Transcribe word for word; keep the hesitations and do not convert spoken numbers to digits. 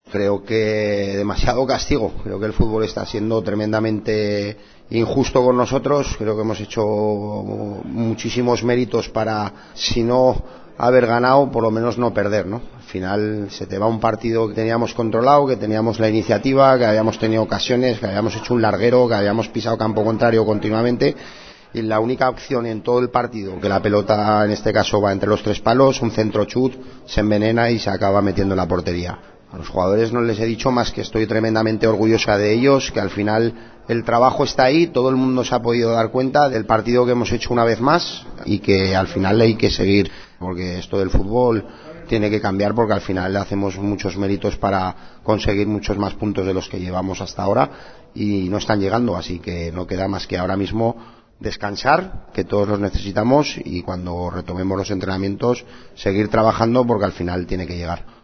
Creo que demasiado castigo. Creo que el fútbol está siendo tremendamente injusto con nosotros. Creo que hemos hecho muchísimos méritos para, si no haber ganado, por lo menos no perder, ¿no? Al final se te va un partido que teníamos controlado, que teníamos la iniciativa, que habíamos tenido ocasiones, que habíamos hecho un larguero, que habíamos pisado campo contrario continuamente, y la única opción en todo el partido, que la pelota en este caso va entre los tres palos, un centro chut, se envenena y se acaba metiendo en la portería. A los jugadores no les he dicho más que estoy tremendamente orgullosa de ellos, que al final el trabajo está ahí, todo el mundo se ha podido dar cuenta del partido que hemos hecho una vez más y que al final hay que seguir, porque esto del fútbol tiene que cambiar, porque al final hacemos muchos méritos para conseguir muchos más puntos de los que llevamos hasta ahora y no están llegando, así que no queda más que ahora mismo descansar, que todos los necesitamos, y cuando retomemos los entrenamientos seguir trabajando, porque al final tiene que llegar.